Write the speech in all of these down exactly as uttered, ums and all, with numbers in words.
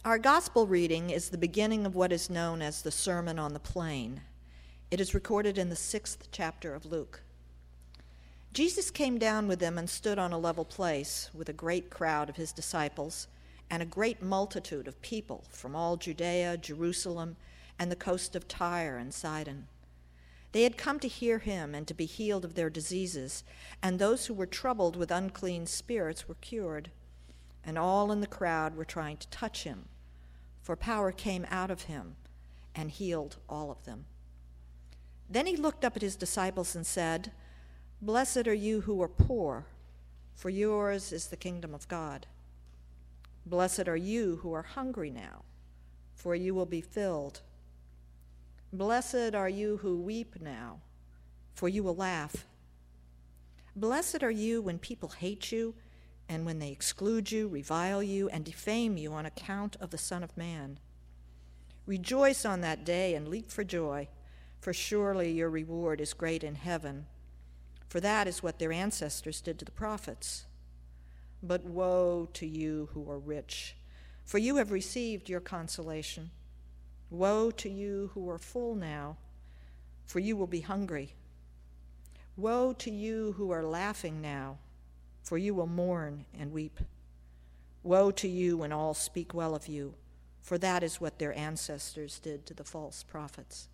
Our gospel reading is the beginning of what is known as the Sermon on the Plain. It is recorded in the sixth chapter of Luke. Jesus came down with them and stood on a level place with a great crowd of his disciples and a great multitude of people from all Judea, Jerusalem, and the coast of Tyre and Sidon. They had come to hear him and to be healed of their diseases, and those who were troubled with unclean spirits were cured. And all in the crowd were trying to touch him, for power came out of him and healed all of them. Then he looked up at his disciples and said, "Blessed are you who are poor, for yours is the kingdom of God. Blessed are you who are hungry now, for you will be filled. Blessed are you who weep now, for you will laugh. Blessed are you when people hate you, and when they exclude you, revile you, and defame you on account of the Son of Man. Rejoice on that day and leap for joy, for surely your reward is great in heaven. For that is what their ancestors did to the prophets. But woe to you who are rich, for you have received your consolation. Woe to you who are full now, for you will be hungry. Woe to you who are laughing now, for you will mourn and weep. Woe to you when all speak well of you, for that is what their ancestors did to the false prophets."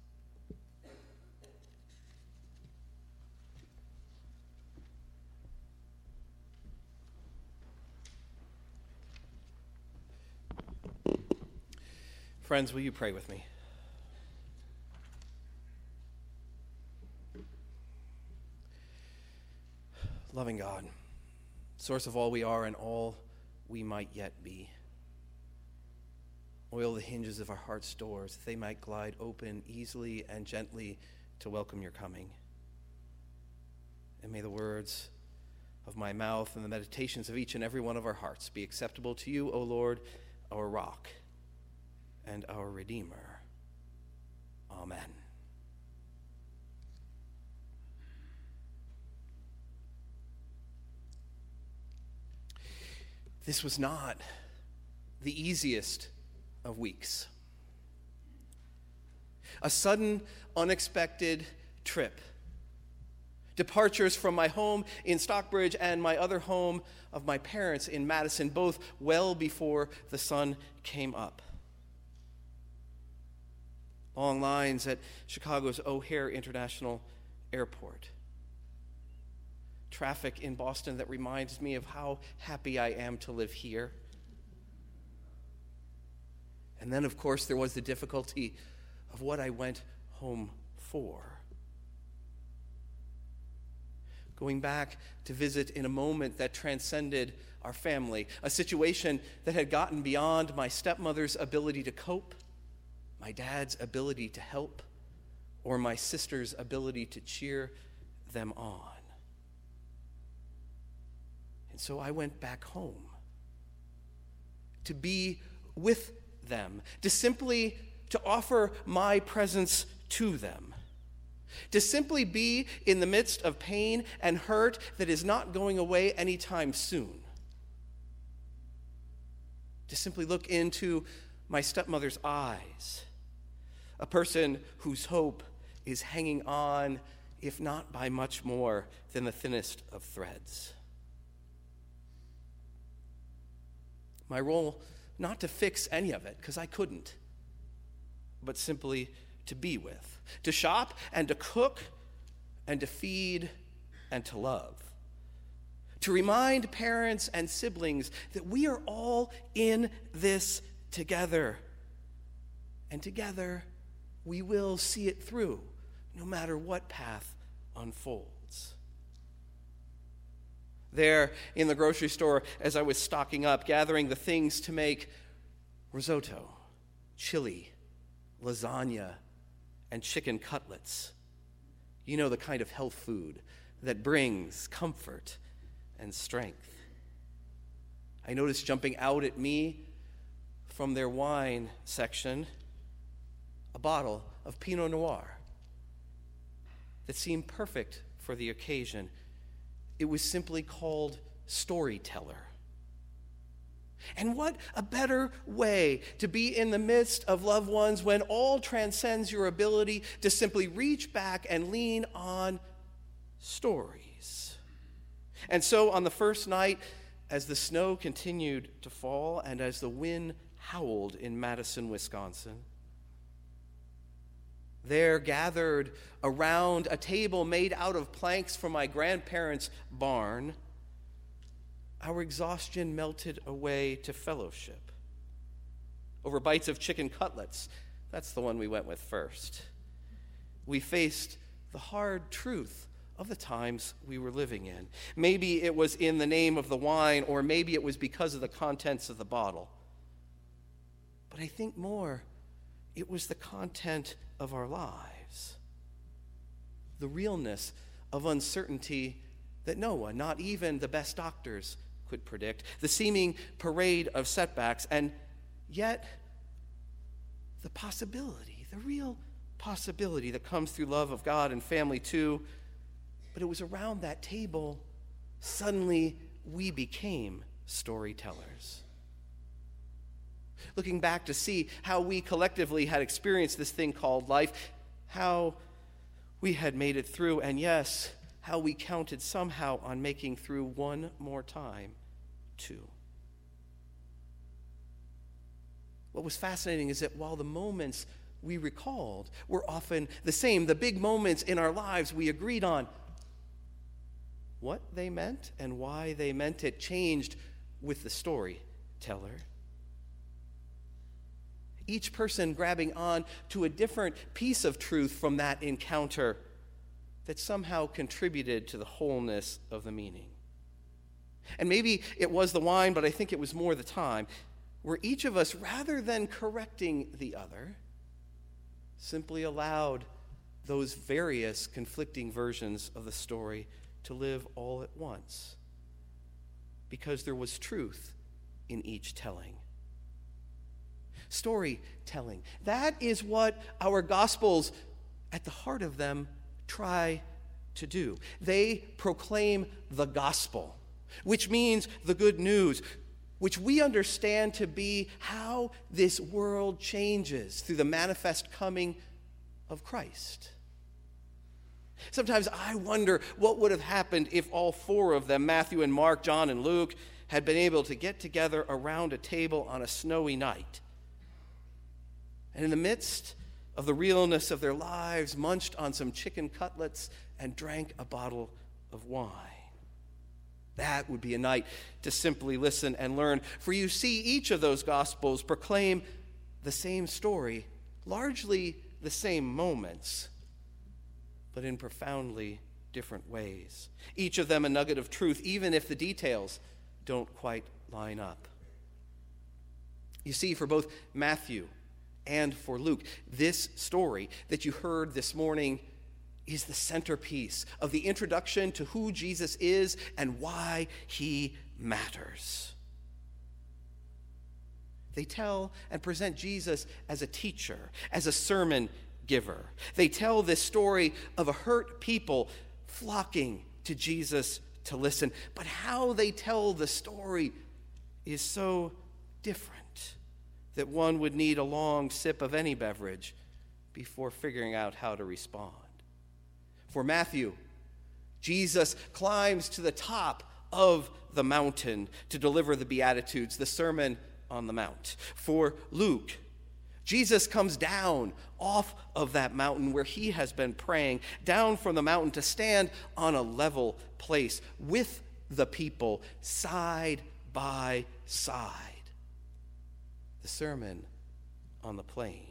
Friends, will you pray with me? Loving God, source of all we are and all we might yet be, oil the hinges of our heart's doors that they might glide open easily and gently to welcome your coming. And may the words of my mouth and the meditations of each and every one of our hearts be acceptable to you, O Lord, our rock and our Redeemer. Amen. This was not the easiest of weeks. A sudden, unexpected trip. Departures from my home in Stockbridge and my other home of my parents in Madison, both well before the sun came up. Long lines at Chicago's O'Hare International Airport. Traffic in Boston that reminds me of how happy I am to live here. And then, of course, there was the difficulty of what I went home for. Going back to visit in a moment that transcended our family, a situation that had gotten beyond my stepmother's ability to cope, my dad's ability to help, or my sister's ability to cheer them on. And so I went back home to be with them, to simply to offer my presence to them, to simply be in the midst of pain and hurt that is not going away anytime soon, to simply look into my stepmother's eyes, a person whose hope is hanging on, if not by much more than the thinnest of threads. My role, not to fix any of it, because I couldn't, but simply to be with, to shop and to cook and to feed and to love, to remind parents and siblings that we are all in this together, and together we will see it through, no matter what path unfolds. There in the grocery store, as I was stocking up, gathering the things to make risotto, chili, lasagna, and chicken cutlets. You know, the kind of health food that brings comfort and strength. I noticed jumping out at me from their wine section a bottle of Pinot Noir that seemed perfect for the occasion. It was simply called Storyteller. And what a better way to be in the midst of loved ones when all transcends your ability to simply reach back and lean on stories. And so on the first night, as the snow continued to fall and as the wind howled in Madison, Wisconsin, there gathered around a table made out of planks from my grandparents' barn, our exhaustion melted away to fellowship over bites of chicken cutlets. That's the one we went with first. We faced the hard truth of the times we were living in. Maybe it was in the name of the wine, or maybe it was because of the contents of the bottle. But I think more, it was the content of our lives. The realness of uncertainty that no one, not even the best doctors, could predict. The seeming parade of setbacks, and yet the possibility, the real possibility that comes through love of God and family too. But it was around that table, suddenly we became storytellers. Looking back to see how we collectively had experienced this thing called life, how we had made it through, and yes, how we counted somehow on making through one more time, too. What was fascinating is that while the moments we recalled were often the same, the big moments in our lives we agreed on, what they meant and why they meant it changed with the storyteller. Each person grabbing on to a different piece of truth from that encounter that somehow contributed to the wholeness of the meaning. And maybe it was the wine, but I think it was more the time, where each of us, rather than correcting the other, simply allowed those various conflicting versions of the story to live all at once, because there was truth in each telling. Storytelling. That is what our Gospels, at the heart of them, try to do. They proclaim the gospel, which means the good news, which we understand to be how this world changes through the manifest coming of Christ. Sometimes I wonder what would have happened if all four of them, Matthew and Mark, John and Luke, had been able to get together around a table on a snowy night. And in the midst of the realness of their lives, munched on some chicken cutlets and drank a bottle of wine. That would be a night to simply listen and learn. For you see, each of those Gospels proclaim the same story, largely the same moments, but in profoundly different ways. Each of them a nugget of truth, even if the details don't quite line up. You see, for both Matthew and for Luke, this story that you heard this morning is the centerpiece of the introduction to who Jesus is and why he matters. They tell and present Jesus as a teacher, as a sermon giver. They tell this story of a hurt people flocking to Jesus to listen. But how they tell the story is so different that one would need a long sip of any beverage before figuring out how to respond. For Matthew, Jesus climbs to the top of the mountain to deliver the Beatitudes, the Sermon on the Mount. For Luke, Jesus comes down off of that mountain where he has been praying, down from the mountain to stand on a level place with the people, side by side. The Sermon on the Plain.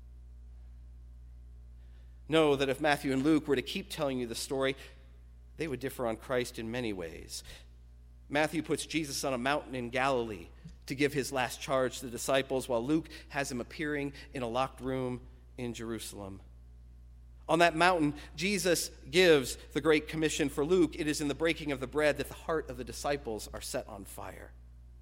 Know that if Matthew and Luke were to keep telling you the story, they would differ on Christ in many ways. Matthew puts Jesus on a mountain in Galilee to give his last charge to the disciples, while Luke has him appearing in a locked room in Jerusalem. On that mountain, Jesus gives the Great Commission. For Luke, it is in the breaking of the bread that the heart of the disciples are set on fire.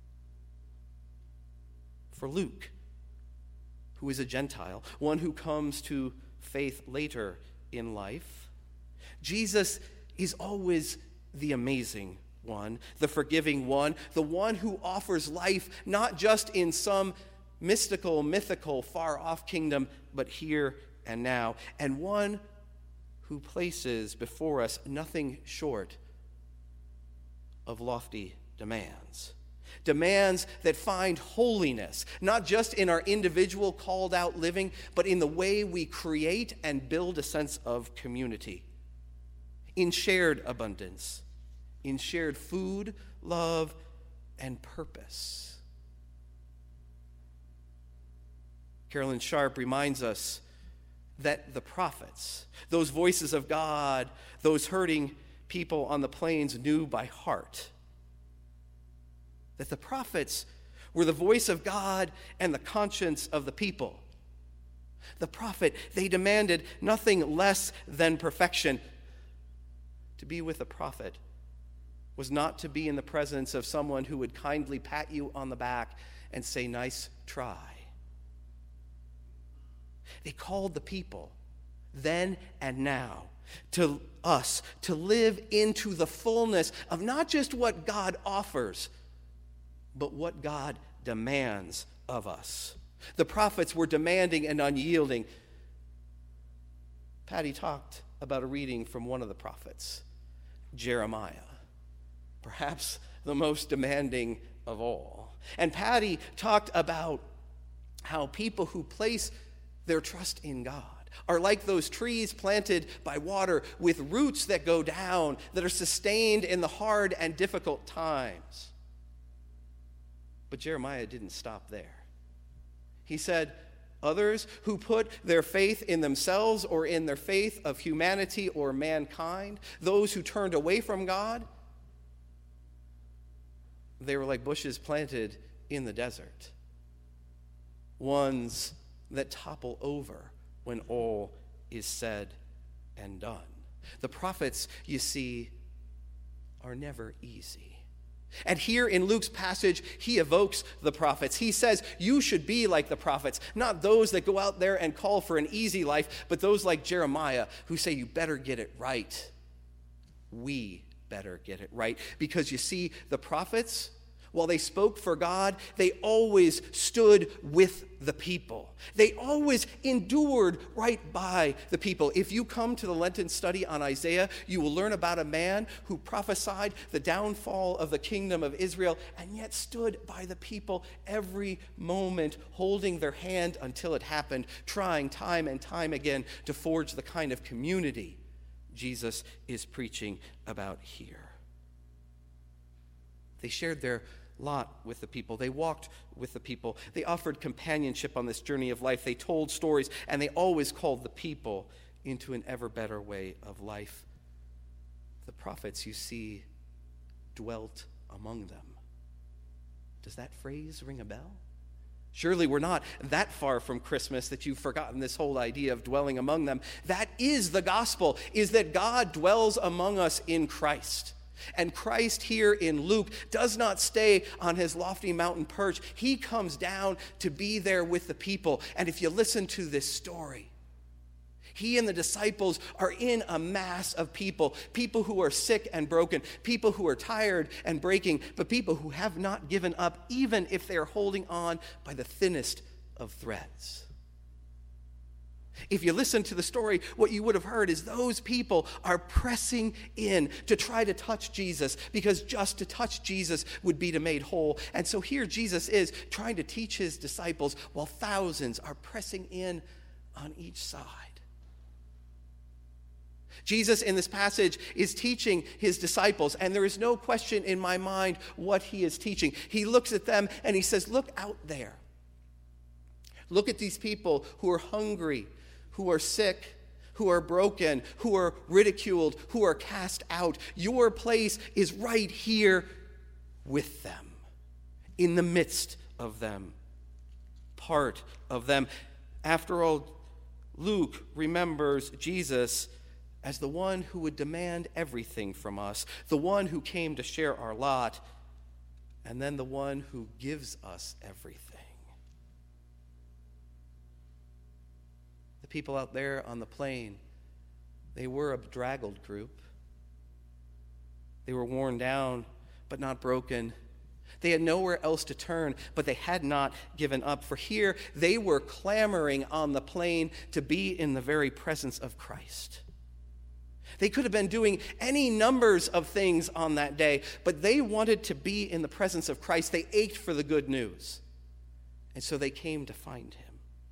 For Luke, who is a Gentile, one who comes to faith later in life, Jesus is always the amazing one, the forgiving one, the one who offers life not just in some mystical, mythical, far-off kingdom, but here and now, and one who places before us nothing short of lofty demands. Demands that find holiness, not just in our individual called out living, but in the way we create and build a sense of community, in shared abundance, in shared food, love, and purpose. Carolyn Sharp reminds us that the prophets, those voices of God, those hurting people on the plains knew by heart. That the prophets were the voice of God and the conscience of the people. The prophet, they demanded nothing less than perfection. To be with a prophet was not to be in the presence of someone who would kindly pat you on the back and say, "Nice try." They called the people then and now to us to live into the fullness of not just what God offers, but what God demands of us. The prophets were demanding and unyielding. Patty talked about a reading from one of the prophets, Jeremiah, perhaps the most demanding of all. And Patty talked about how people who place their trust in God are like those trees planted by water with roots that go down, that are sustained in the hard and difficult times. But Jeremiah didn't stop there. He said, others who put their faith in themselves or in their faith of humanity or mankind, those who turned away from God, they were like bushes planted in the desert, ones that topple over when all is said and done. The prophets, you see, are never easy. And here in Luke's passage, he evokes the prophets. He says, you should be like the prophets, not those that go out there and call for an easy life, but those like Jeremiah who say, you better get it right. We better get it right. Because you see, the prophets, while they spoke for God, they always stood with the people. They always endured right by the people. If you come to the Lenten study on Isaiah, you will learn about a man who prophesied the downfall of the kingdom of Israel and yet stood by the people every moment, holding their hand until it happened, trying time and time again to forge the kind of community Jesus is preaching about here. They shared their lot with the people. They walked with the people. They offered companionship on this journey of life. They told stories, and they always called the people into an ever better way of life. The prophets, you see, dwelt among them. Does that phrase ring a bell? Surely we're not that far from Christmas that you've forgotten this whole idea of dwelling among them. That is the gospel, is that God dwells among us in Christ. And Christ here in Luke does not stay on his lofty mountain perch. He comes down to be there with the people. And if you listen to this story, he and the disciples are in a mass of people, people who are sick and broken, people who are tired and breaking, but people who have not given up, even if they are holding on by the thinnest of threads. If you listen to the story, what you would have heard is those people are pressing in to try to touch Jesus, because just to touch Jesus would be to made whole. And so here Jesus is trying to teach his disciples while thousands are pressing in on each side. Jesus in this passage is teaching his disciples, and there is no question in my mind what he is teaching. He looks at them and he says, look out there. Look at these people who are hungry, who are sick, who are broken, who are ridiculed, who are cast out. Your place is right here with them, in the midst of them, part of them. After all, Luke remembers Jesus as the one who would demand everything from us, the one who came to share our lot, and then the one who gives us everything. The people out there on the plain, they were a bedraggled group. They were worn down but not broken. They had nowhere else to turn, but they had not given up. For here, they were clamoring on the plain to be in the very presence of Christ. They could have been doing any numbers of things on that day, but they wanted to be in the presence of Christ. They ached for the good news. And so they came to find him.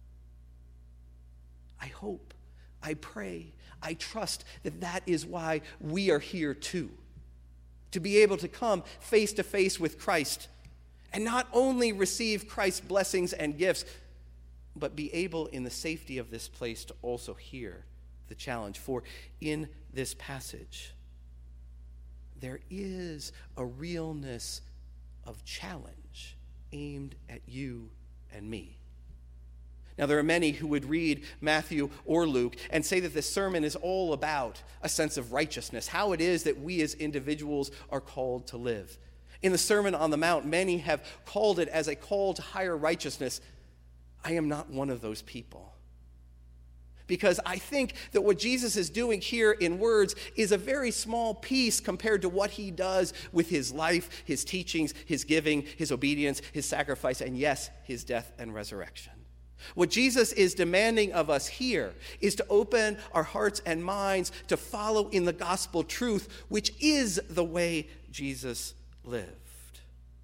I hope, I pray, I trust that that is why we are here too. To be able to come face to face with Christ and not only receive Christ's blessings and gifts, but be able in the safety of this place to also hear the challenge. For in this passage, there is a realness of challenge aimed at you and me. Now, there are many who would read Matthew or Luke and say that this sermon is all about a sense of righteousness, how it is that we as individuals are called to live. In the Sermon on the Mount, many have called it as a call to higher righteousness. I am not one of those people. Because I think that what Jesus is doing here in words is a very small piece compared to what he does with his life, his teachings, his giving, his obedience, his sacrifice, and yes, his death and resurrection. What Jesus is demanding of us here is to open our hearts and minds to follow in the gospel truth, which is the way Jesus lived.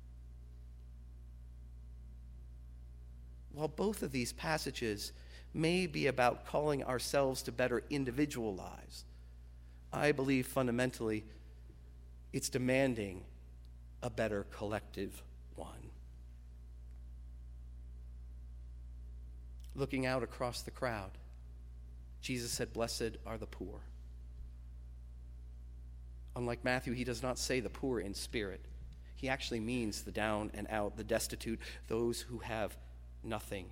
While both of these passages may be about calling ourselves to better individual lives, I believe fundamentally it's demanding a better collective one. Looking out across the crowd, Jesus said, "Blessed are the poor." Unlike Matthew, he does not say the poor in spirit. He actually means the down and out, the destitute, those who have nothing.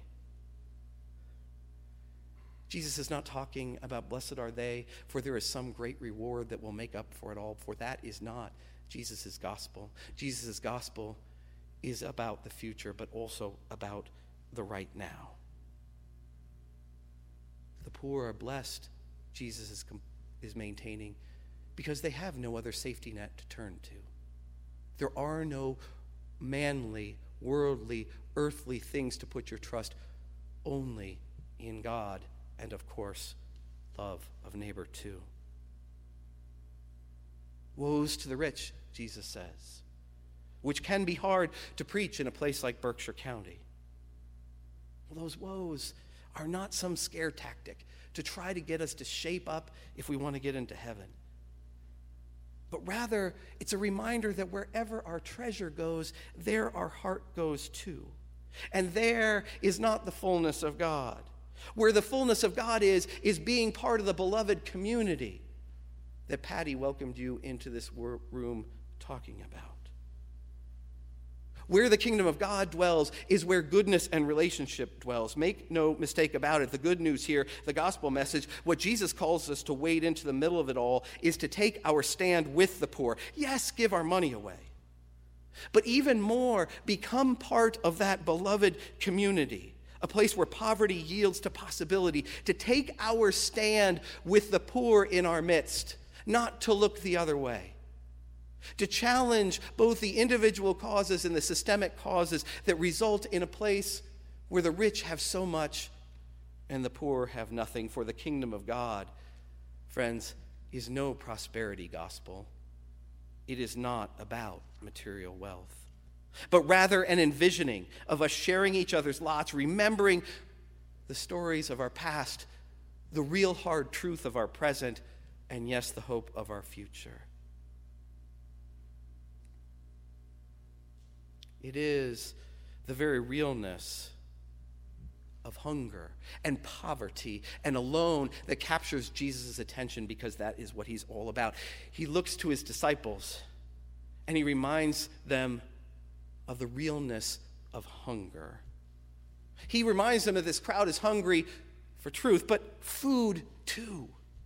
Jesus is not talking about blessed are they, for there is some great reward that will make up for it all, for that is not Jesus' gospel. Jesus' gospel is about the future, but also about the right now. The poor are blessed, Jesus is, is maintaining, because they have no other safety net to turn to. There are no manly, worldly, earthly things to put your trust, only in God and, of course, love of neighbor too. Woes to the rich, Jesus says, which can be hard to preach in a place like Berkshire County. Well, those woes are not some scare tactic to try to get us to shape up if we want to get into heaven. But rather, it's a reminder that wherever our treasure goes, there our heart goes too. And there is not the fullness of God. Where the fullness of God is, is being part of the beloved community that Patty welcomed you into this room talking about. Where the kingdom of God dwells is where goodness and relationship dwells. Make no mistake about it. The good news here, the gospel message, what Jesus calls us to wade into the middle of it all is to take our stand with the poor. Yes, give our money away. But even more, become part of that beloved community, a place where poverty yields to possibility, to take our stand with the poor in our midst, not to look the other way. To challenge both the individual causes and the systemic causes that result in a place where the rich have so much and the poor have nothing. For the kingdom of God, friends, is no prosperity gospel. It is not about material wealth, but rather an envisioning of us sharing each other's lots, remembering the stories of our past, the real hard truth of our present, and yes, the hope of our future. It is the very realness of hunger and poverty and alone that captures Jesus' attention, because that is what he's all about. He looks to his disciples and he reminds them of the realness of hunger. He reminds them that this crowd is hungry for truth, but food too.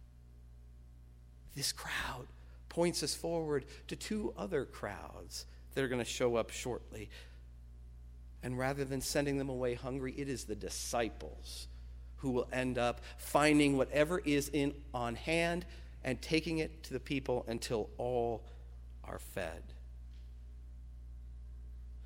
This crowd points us forward to two other crowds that are going to show up shortly. And rather than sending them away hungry, it is the disciples who will end up finding whatever is in on hand and taking it to the people until all are fed.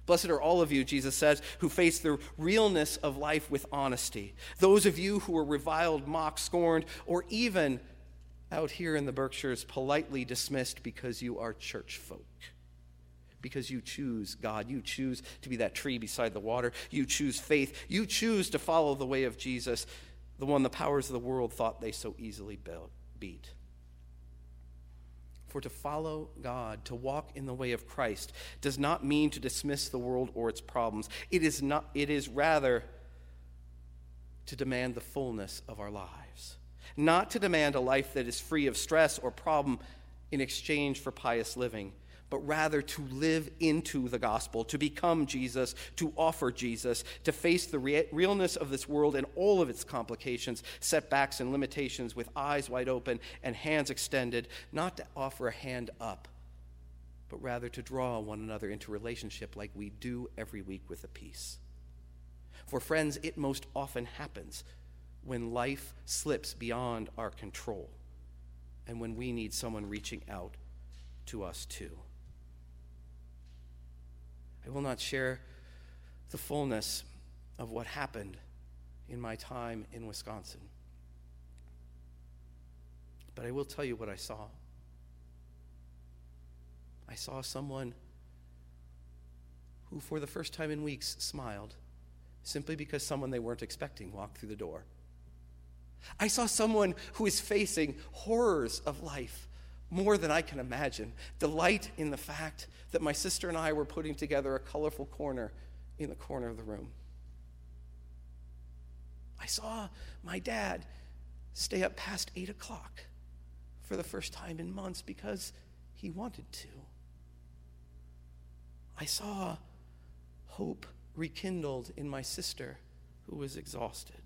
Blessed are all of you, Jesus says, who face the realness of life with honesty. Those of you who are reviled, mocked, scorned, or even out here in the Berkshires politely dismissed because you are church folk. Because you choose God. You choose to be that tree beside the water. You choose faith. You choose to follow the way of Jesus, the one the powers of the world thought they so easily beat. For to follow God, to walk in the way of Christ, does not mean to dismiss the world or its problems. It is not. It is rather to demand the fullness of our lives. Not to demand a life that is free of stress or problem in exchange for pious living, but rather to live into the gospel, to become Jesus, to offer Jesus, to face the rea- realness of this world and all of its complications, setbacks, and limitations with eyes wide open and hands extended, not to offer a hand up, but rather to draw one another into relationship like we do every week with a peace. For friends, it most often happens when life slips beyond our control and when we need someone reaching out to us too. I will not share the fullness of what happened in my time in Wisconsin. But I will tell you what I saw. I saw someone who, for the first time in weeks, smiled simply because someone they weren't expecting walked through the door. I saw someone who is facing horrors of life more than I can imagine. Delight in the fact that my sister and I were putting together a colorful corner in the corner of the room. I saw my dad stay up past eight o'clock for the first time in months because he wanted to. I saw hope rekindled in my sister who was exhausted.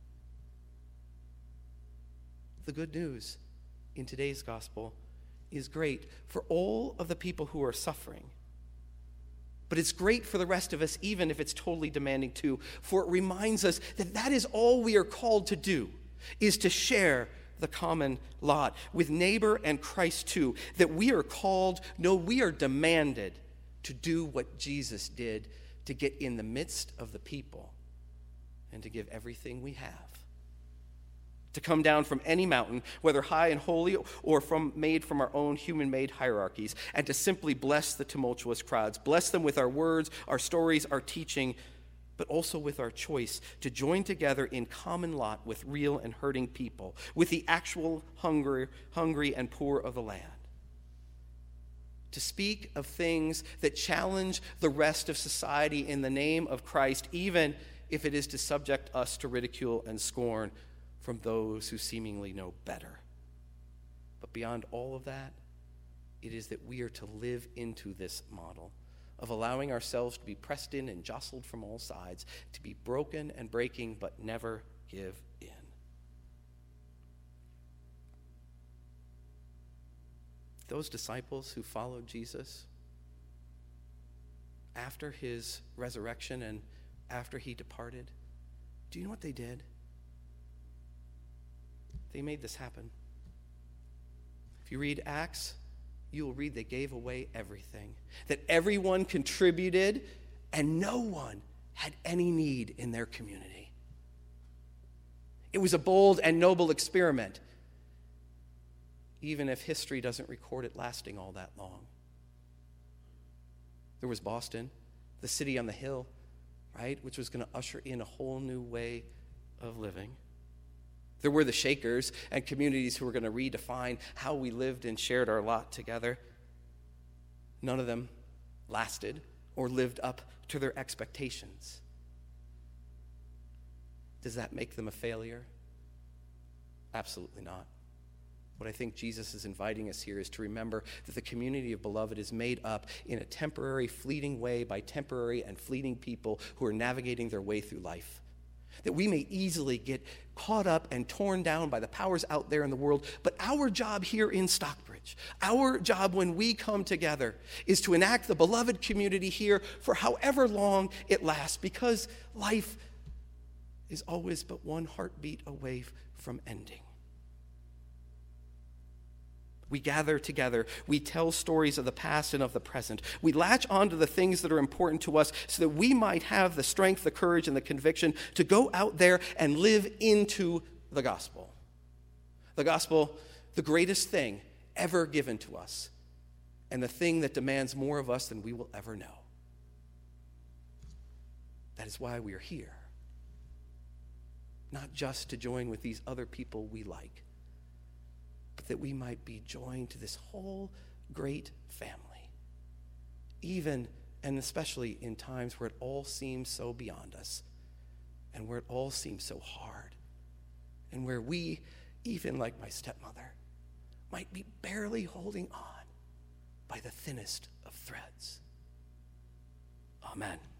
The good news in today's gospel is great for all of the people who are suffering. But it's great for the rest of us, even if it's totally demanding too, for it reminds us that that is all we are called to do, is to share the common lot with neighbor and Christ too, that we are called, no, we are demanded to do what Jesus did, to get in the midst of the people and to give everything we have. To come down from any mountain, whether high and holy or from made from our own human-made hierarchies, and to simply bless the tumultuous crowds, bless them with our words, our stories, our teaching, but also with our choice to join together in common lot with real and hurting people, with the actual hungry, hungry and poor of the land. To speak of things that challenge the rest of society in the name of Christ, even if it is to subject us to ridicule and scorn from those who seemingly know better. But beyond all of that, it is that we are to live into this model of allowing ourselves to be pressed in and jostled from all sides, to be broken and breaking, but never give in. Those disciples who followed Jesus after his resurrection and after he departed, do you know what they did? They made this happen. If you read Acts, you will read they gave away everything, that everyone contributed and no one had any need in their community. It was a bold and noble experiment, even if history doesn't record it lasting all that long. There was Boston, the city on the hill, right, which was going to usher in a whole new way of living. There were the Shakers and communities who were going to redefine how we lived and shared our lot together. None of them lasted or lived up to their expectations. Does that make them a failure? Absolutely not. What I think Jesus is inviting us here is to remember that the community of beloved is made up in a temporary, fleeting way by temporary and fleeting people who are navigating their way through life. That we may easily get caught up and torn down by the powers out there in the world, but our job here in Stockbridge, our job when we come together, is to enact the beloved community here for however long it lasts, because life is always but one heartbeat away from ending. We gather together. We tell stories of the past and of the present. We latch onto the things that are important to us so that we might have the strength, the courage, and the conviction to go out there and live into the gospel. The gospel, the greatest thing ever given to us, and the thing that demands more of us than we will ever know. That is why we are here. Not just to join with these other people we like, but that we might be joined to this whole great family, even and especially in times where it all seems so beyond us, and where it all seems so hard, and where we, even like my stepmother, might be barely holding on by the thinnest of threads. Amen.